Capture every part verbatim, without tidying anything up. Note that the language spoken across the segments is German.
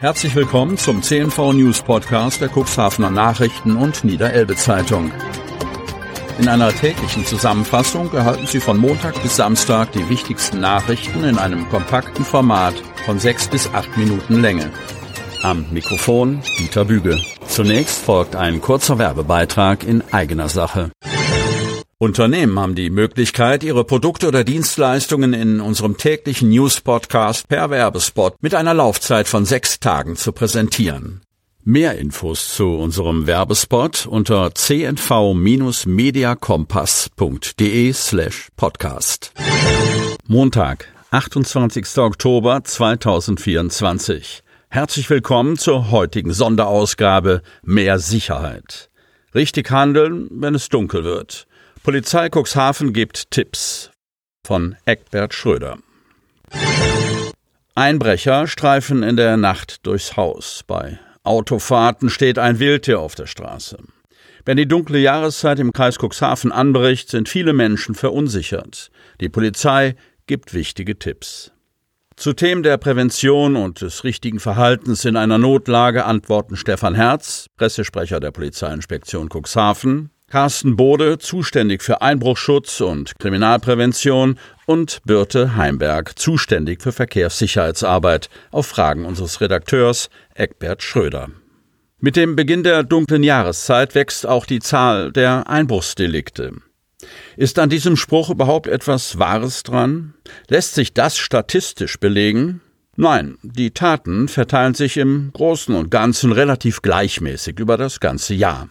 Herzlich willkommen zum C N V News Podcast der Cuxhavener Nachrichten und Niederelbe Zeitung. In einer täglichen Zusammenfassung erhalten Sie von Montag bis Samstag die wichtigsten Nachrichten in einem kompakten Format von sechs bis acht Minuten Länge. Am Mikrofon Dieter Büge. Zunächst folgt ein kurzer Werbebeitrag in eigener Sache. Unternehmen haben die Möglichkeit, ihre Produkte oder Dienstleistungen in unserem täglichen News-Podcast per Werbespot mit einer Laufzeit von sechs Tagen zu präsentieren. Mehr Infos zu unserem Werbespot unter c n v mediakompass punkt d e slash podcast. Montag, achtundzwanzigster Oktober zweitausendvierundzwanzig. Herzlich willkommen zur heutigen Sonderausgabe Mehr Sicherheit. Richtig handeln, wenn es dunkel wird. Polizei Cuxhaven gibt Tipps von Eckbert Schröder. Einbrecher streifen in der Nacht durchs Haus. Bei Autofahrten steht ein Wildtier auf der Straße. Wenn die dunkle Jahreszeit im Kreis Cuxhaven anbricht, sind viele Menschen verunsichert. Die Polizei gibt wichtige Tipps. Zu Themen der Prävention und des richtigen Verhaltens in einer Notlage antworten Stefan Herz, Pressesprecher der Polizeiinspektion Cuxhaven, Carsten Bode, zuständig für Einbruchschutz und Kriminalprävention, und Birte Heimberg, zuständig für Verkehrssicherheitsarbeit, auf Fragen unseres Redakteurs Eckbert Schröder. Mit dem Beginn der dunklen Jahreszeit wächst auch die Zahl der Einbruchsdelikte. Ist an diesem Spruch überhaupt etwas Wahres dran? Lässt sich das statistisch belegen? Nein, die Taten verteilen sich im Großen und Ganzen relativ gleichmäßig über das ganze Jahr.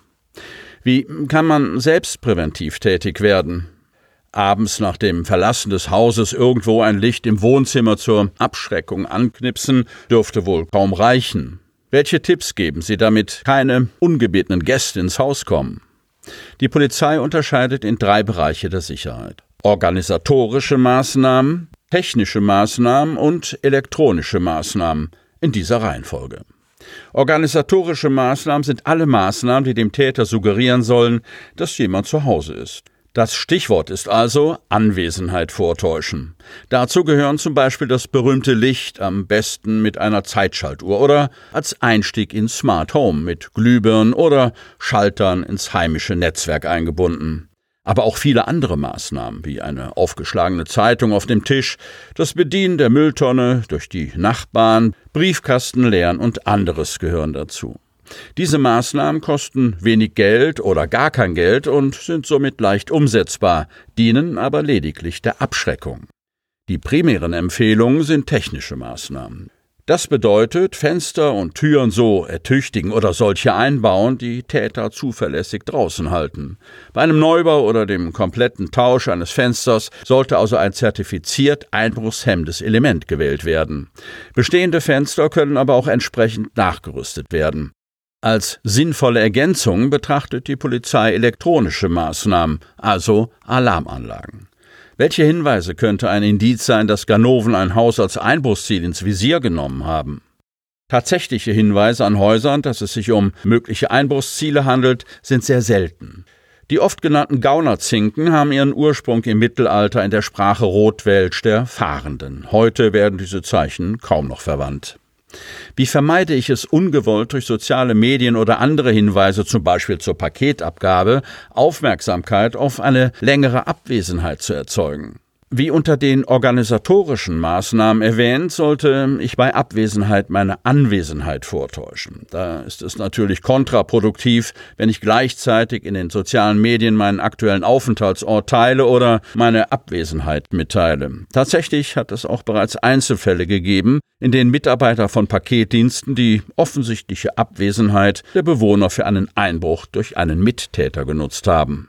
Wie kann man selbst präventiv tätig werden? Abends nach dem Verlassen des Hauses irgendwo ein Licht im Wohnzimmer zur Abschreckung anknipsen, dürfte wohl kaum reichen. Welche Tipps geben Sie, damit keine ungebetenen Gäste ins Haus kommen? Die Polizei unterscheidet in drei Bereiche der Sicherheit: organisatorische Maßnahmen, technische Maßnahmen und elektronische Maßnahmen, in dieser Reihenfolge. Organisatorische Maßnahmen sind alle Maßnahmen, die dem Täter suggerieren sollen, dass jemand zu Hause ist. Das Stichwort ist also Anwesenheit vortäuschen. Dazu gehören zum Beispiel das berühmte Licht, am besten mit einer Zeitschaltuhr, oder als Einstieg ins Smart Home mit Glühbirnen oder Schaltern ins heimische Netzwerk eingebunden. Aber auch viele andere Maßnahmen, wie eine aufgeschlagene Zeitung auf dem Tisch, das Bedienen der Mülltonne durch die Nachbarn, Briefkasten leeren und anderes gehören dazu. Diese Maßnahmen kosten wenig Geld oder gar kein Geld und sind somit leicht umsetzbar, dienen aber lediglich der Abschreckung. Die primären Empfehlungen sind technische Maßnahmen. Das bedeutet, Fenster und Türen so ertüchtigen oder solche einbauen, die Täter zuverlässig draußen halten. Bei einem Neubau oder dem kompletten Tausch eines Fensters sollte also ein zertifiziert einbruchshemmendes Element gewählt werden. Bestehende Fenster können aber auch entsprechend nachgerüstet werden. Als sinnvolle Ergänzung betrachtet die Polizei elektronische Maßnahmen, also Alarmanlagen. Welche Hinweise könnte ein Indiz sein, dass Ganoven ein Haus als Einbruchsziel ins Visier genommen haben? Tatsächliche Hinweise an Häusern, dass es sich um mögliche Einbruchsziele handelt, sind sehr selten. Die oft genannten Gaunerzinken haben ihren Ursprung im Mittelalter in der Sprache Rotwelsch der Fahrenden. Heute werden diese Zeichen kaum noch verwandt. Wie vermeide ich es, ungewollt durch soziale Medien oder andere Hinweise, zum Beispiel zur Paketabgabe, Aufmerksamkeit auf eine längere Abwesenheit zu erzeugen? Wie unter den organisatorischen Maßnahmen erwähnt, sollte ich bei Abwesenheit meine Anwesenheit vortäuschen. Da ist es natürlich kontraproduktiv, wenn ich gleichzeitig in den sozialen Medien meinen aktuellen Aufenthaltsort teile oder meine Abwesenheit mitteile. Tatsächlich hat es auch bereits Einzelfälle gegeben, in denen Mitarbeiter von Paketdiensten die offensichtliche Abwesenheit der Bewohner für einen Einbruch durch einen Mittäter genutzt haben.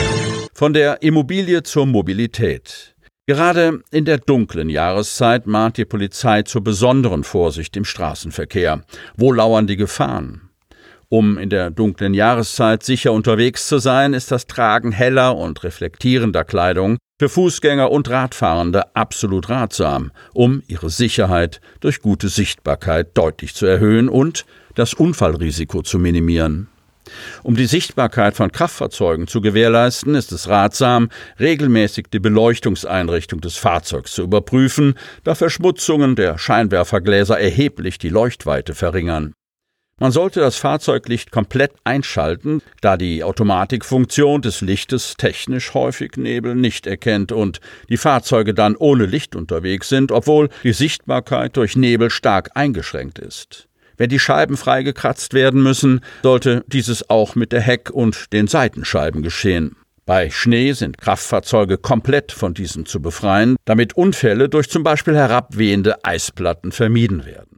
Von der Immobilie zur Mobilität. Gerade in der dunklen Jahreszeit mahnt die Polizei zur besonderen Vorsicht im Straßenverkehr. Wo lauern die Gefahren? Um in der dunklen Jahreszeit sicher unterwegs zu sein, ist das Tragen heller und reflektierender Kleidung für Fußgänger und Radfahrende absolut ratsam, um ihre Sicherheit durch gute Sichtbarkeit deutlich zu erhöhen und das Unfallrisiko zu minimieren. Um die Sichtbarkeit von Kraftfahrzeugen zu gewährleisten, ist es ratsam, regelmäßig die Beleuchtungseinrichtung des Fahrzeugs zu überprüfen, da Verschmutzungen der Scheinwerfergläser erheblich die Leuchtweite verringern. Man sollte das Fahrzeuglicht komplett einschalten, da die Automatikfunktion des Lichtes technisch häufig Nebel nicht erkennt und die Fahrzeuge dann ohne Licht unterwegs sind, obwohl die Sichtbarkeit durch Nebel stark eingeschränkt ist. Wenn die Scheiben freigekratzt werden müssen, sollte dieses auch mit der Heck- und den Seitenscheiben geschehen. Bei Schnee sind Kraftfahrzeuge komplett von diesen zu befreien, damit Unfälle durch zum Beispiel herabwehende Eisplatten vermieden werden.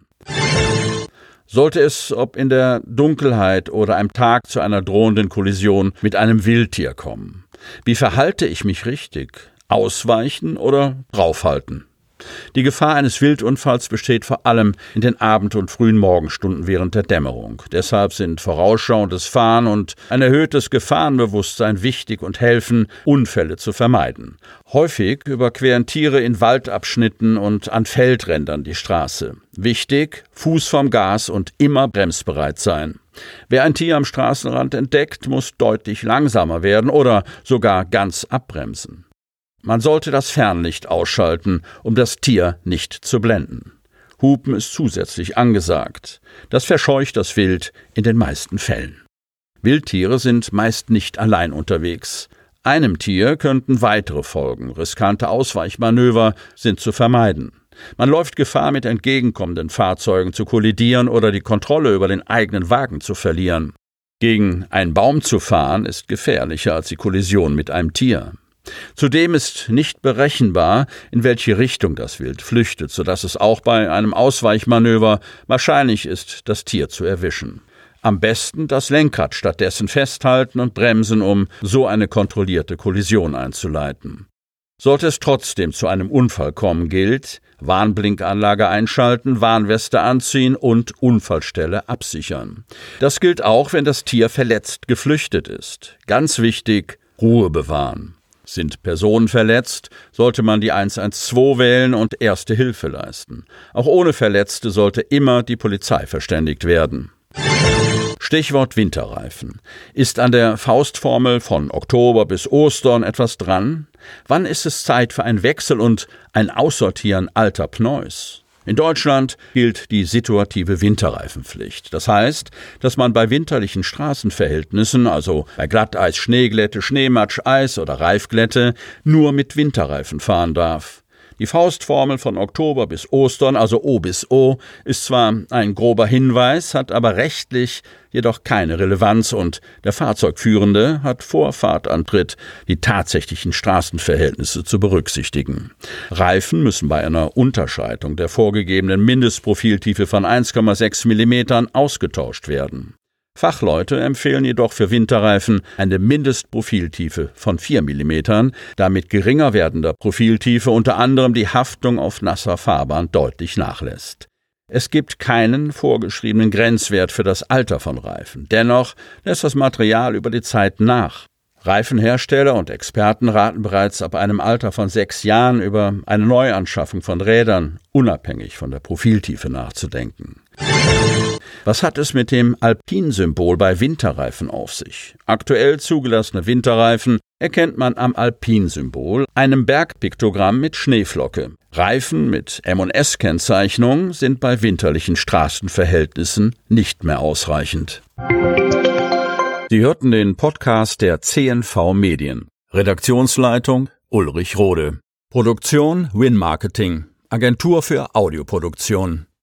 Sollte es, ob in der Dunkelheit oder am Tag, zu einer drohenden Kollision mit einem Wildtier kommen? Wie verhalte ich mich richtig? Ausweichen oder draufhalten? Die Gefahr eines Wildunfalls besteht vor allem in den Abend- und frühen Morgenstunden während der Dämmerung. Deshalb sind vorausschauendes Fahren und ein erhöhtes Gefahrenbewusstsein wichtig und helfen, Unfälle zu vermeiden. Häufig überqueren Tiere in Waldabschnitten und an Feldrändern die Straße. Wichtig, Fuß vom Gas und immer bremsbereit sein. Wer ein Tier am Straßenrand entdeckt, muss deutlich langsamer werden oder sogar ganz abbremsen. Man sollte das Fernlicht ausschalten, um das Tier nicht zu blenden. Hupen ist zusätzlich angesagt. Das verscheucht das Wild in den meisten Fällen. Wildtiere sind meist nicht allein unterwegs. Einem Tier könnten weitere folgen. Riskante Ausweichmanöver sind zu vermeiden. Man läuft Gefahr, mit entgegenkommenden Fahrzeugen zu kollidieren oder die Kontrolle über den eigenen Wagen zu verlieren. Gegen einen Baum zu fahren ist gefährlicher als die Kollision mit einem Tier. Zudem ist nicht berechenbar, in welche Richtung das Wild flüchtet, sodass es auch bei einem Ausweichmanöver wahrscheinlich ist, das Tier zu erwischen. Am besten das Lenkrad stattdessen festhalten und bremsen, um so eine kontrollierte Kollision einzuleiten. Sollte es trotzdem zu einem Unfall kommen, gilt: Warnblinkanlage einschalten, Warnweste anziehen und Unfallstelle absichern. Das gilt auch, wenn das Tier verletzt geflüchtet ist. Ganz wichtig: Ruhe bewahren. Sind Personen verletzt, sollte man die eins eins zwei wählen und Erste Hilfe leisten. Auch ohne Verletzte sollte immer die Polizei verständigt werden. Stichwort Winterreifen. Ist an der Faustformel von Oktober bis Ostern etwas dran? Wann ist es Zeit für einen Wechsel und ein Aussortieren alter Pneus? In Deutschland gilt die situative Winterreifenpflicht. Das heißt, dass man bei winterlichen Straßenverhältnissen, also bei Glatteis, Schneeglätte, Schneematsch, Eis oder Reifglätte, nur mit Winterreifen fahren darf. Die Faustformel von Oktober bis Ostern, also O bis O, ist zwar ein grober Hinweis, hat aber rechtlich jedoch keine Relevanz und der Fahrzeugführende hat vor Fahrtantritt die tatsächlichen Straßenverhältnisse zu berücksichtigen. Reifen müssen bei einer Unterschreitung der vorgegebenen Mindestprofiltiefe von eins Komma sechs Millimetern ausgetauscht werden. Fachleute empfehlen jedoch für Winterreifen eine Mindestprofiltiefe von vier Millimetern, da mit geringer werdender Profiltiefe unter anderem die Haftung auf nasser Fahrbahn deutlich nachlässt. Es gibt keinen vorgeschriebenen Grenzwert für das Alter von Reifen. Dennoch lässt das Material über die Zeit nach. Reifenhersteller und Experten raten bereits ab einem Alter von sechs Jahren über eine Neuanschaffung von Rädern, unabhängig von der Profiltiefe nachzudenken. Was hat es mit dem Alpin-Symbol bei Winterreifen auf sich? Aktuell zugelassene Winterreifen erkennt man am Alpin-Symbol, einem Bergpiktogramm mit Schneeflocke. Reifen mit M und S-Kennzeichnung sind bei winterlichen Straßenverhältnissen nicht mehr ausreichend. Sie hörten den Podcast der C N V Medien. Redaktionsleitung Ulrich Rode. Produktion Win Marketing, Agentur für Audioproduktion.